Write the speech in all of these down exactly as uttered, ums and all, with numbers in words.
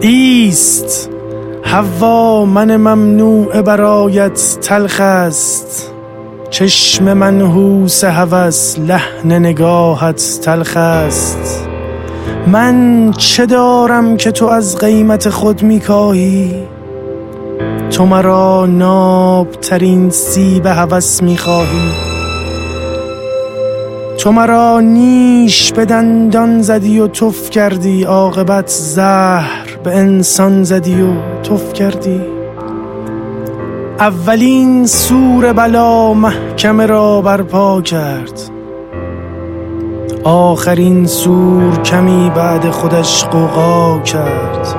ایست حوا، من ممنوع برایت تلخ است. چشم منحوس هوس، لحن نگاهت تلخ است. من چه دارم که تو از قیمت خود میکاهی؟ تو مرا ناب ترین سیب هوس میخواهی. تو مرا نیش به دندان زدی و تف کردی، عاقبت زهر به انسان زدی و تف کردی. اولین سور بلا محکمه را برپا کرد، آخرین سور کمی بعد خودش غوغا کرد.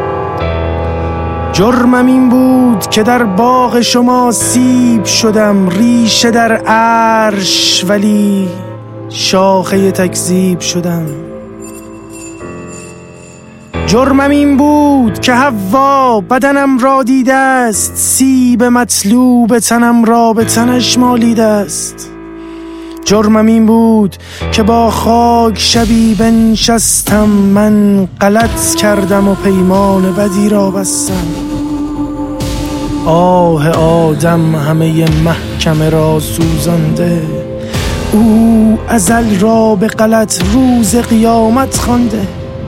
جرمم این بود که در باغ شما سیب شدم، ریشه در عرش ولی شاخه تکذیب شدم. جرمم این بود که حوا بدنم را دیده است، سیب مطلوب تنم را به تنش مالیده است. جرمم این بود که با خاک شبی بنشستم، من غلط کردم و پیمان بدی را بستم. آه آدم همه محکمه را سوزانده، او ازل را به غلط روز قیامت خوانده.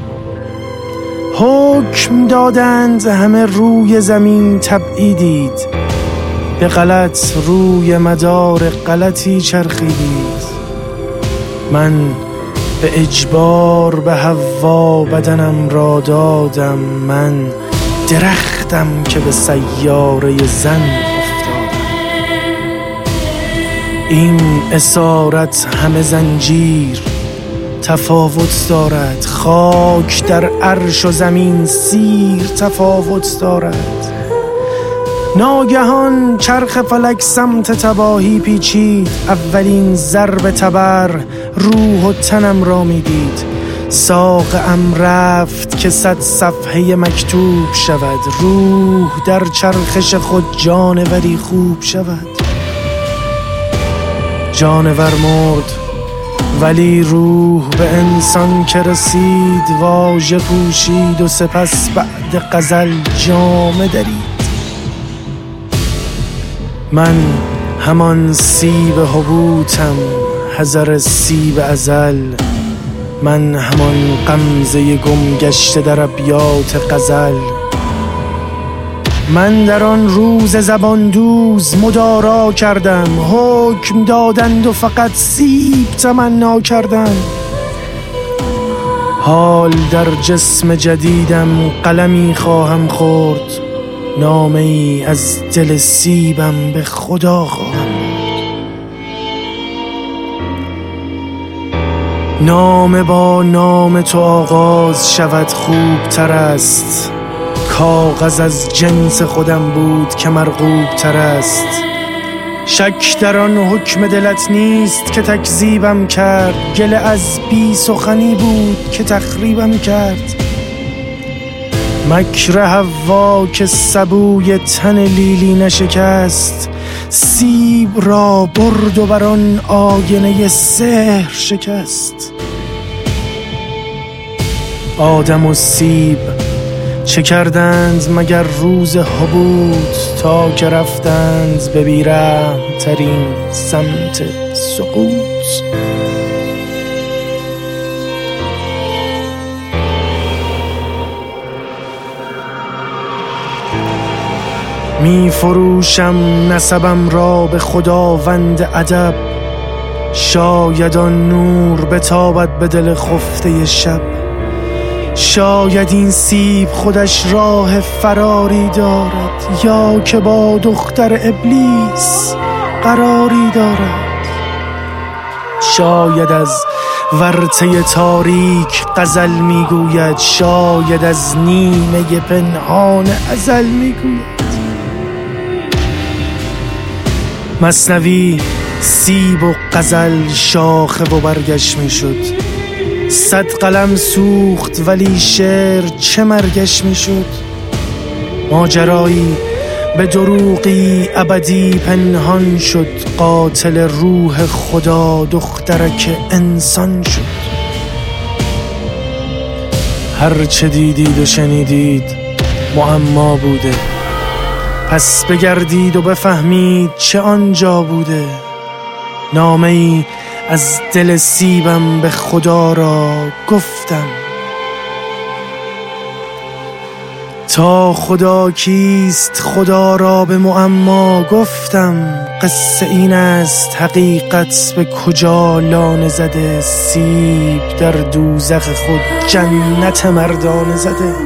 حکم دادند همه روی زمین تبعیدید، به غلط روی مدار غلطی چرخیدید. من به اجبار به حوا بدنم را دادم، من درختم که به سیاره زن افتادم. این اسارت همه زنجیر تفاوت دارد، خاک در عرش و زمین سیر تفاوت دارد. ناگهان چرخ فلک سمت تباهی پیچید، اولین ضرب تبر روح و تنم را میدید. ساقم رفت که صد صفحه مکتوب شود، روح در چرخش خود جانوری خوب شود. جانور مرد ولی روح به انسان که رسید، واژه پوشید و سپس بعد غزل جامه درید. من همان سیب حبوطم، حذر سیب ازل. من همان غمزه گم گشته در ابیات غزل. من در آن روز زبان دوز مدارا کردم، حکم دادند و فقط سیب تمنا کردم. حال در جسم جدیدم قلمی خواهم خورد، نامه ای از دل سیبم به خدا خواهم برد. نام با نام تو آغاز شود خوب تر است، کاغذ از جنس خودم بود که مرغوب تر است. شک در آن حکم دلت نیست که تکذیبم کرد، گله از بی سخنی بود که تخریبم کرد. مکر حوا که سبوی تن لیلی نشکست، سیب را برد و بر آن آینه سحر شکست. آدم و سیب چه کردند مگر روز حبوط، تا که رفتند به بیرحم ترین سمت سقوط. می فروشم نسبم را به خداوند ادب، شاید آن نور بتابد به دل خفته شب. شاید این سیب خودش راه فراری دارد، یا که با دختر ابلیس قراری دارد. شاید از ورطه تاریک غزل میگوید، شاید از نیمه پنهان ازل میگوید. مثنوی سیب و غزل شاخه و برگش میشد، صد قلم سوخت ولی شعر چه مرگش میشد. ماجرایی به دروغی ابدی پنهان شد، قاتل روح خدا دخترک انسان شد. هر چه دیدید و شنیدید معما بوده، پس بگردید و بفهمید چه آنجا بوده. نامه ای از دل سیبم به خدا را گفتم، تا خدا کیست خدا را به معما گفتم. قصه این است حقیقت به کجا لانه زده، سیب در دوزخ خود جنت مردانه زده.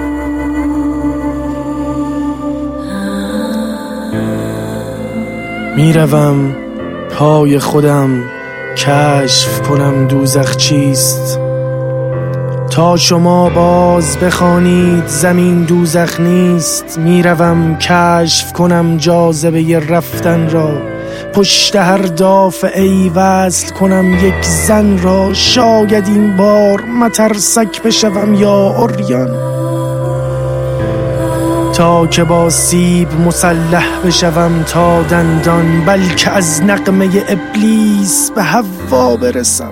میروم پای خودم کشف کنم دوزخ چیست، تا شما باز بخوانید زمین دوزخ نیست. میروم کشف کنم جاذبه رفتن را، پشت هر دافعه وصل کنم یک زن را. شاید این بار مترسک بشوم یا عریان، تا که با سیب مسلح بشوم تا دندان، بلکه از نغمه ابلیس به حوا برسم.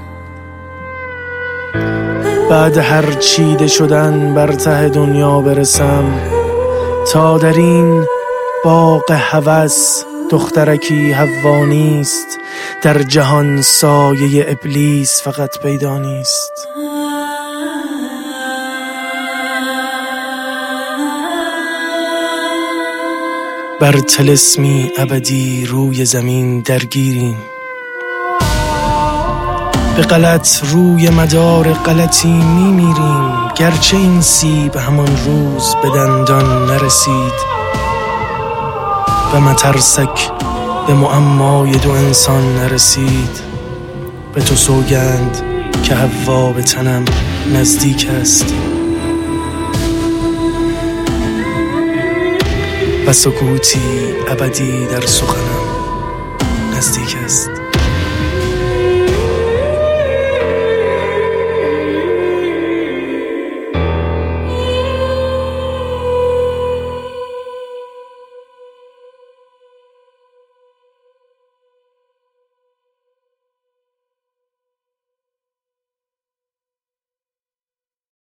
بعد هر چیده شدن بر ته دنیا برسم، تا در این باغ هوس دخترکی حوا نیست. در جهان سایه ابلیس فقط پیدا نیست. بر طلسمی ابدی روی زمین درگیریم، به غلط روی مدار غلطی میمیریم. گرچه این سیب همان روز به دندان نرسید و مترسک به معمای دو انسان نرسید. به تو سوگند که حوا به تنم نزدیک است و سکوتی ابدی در سخنم نزدیک است.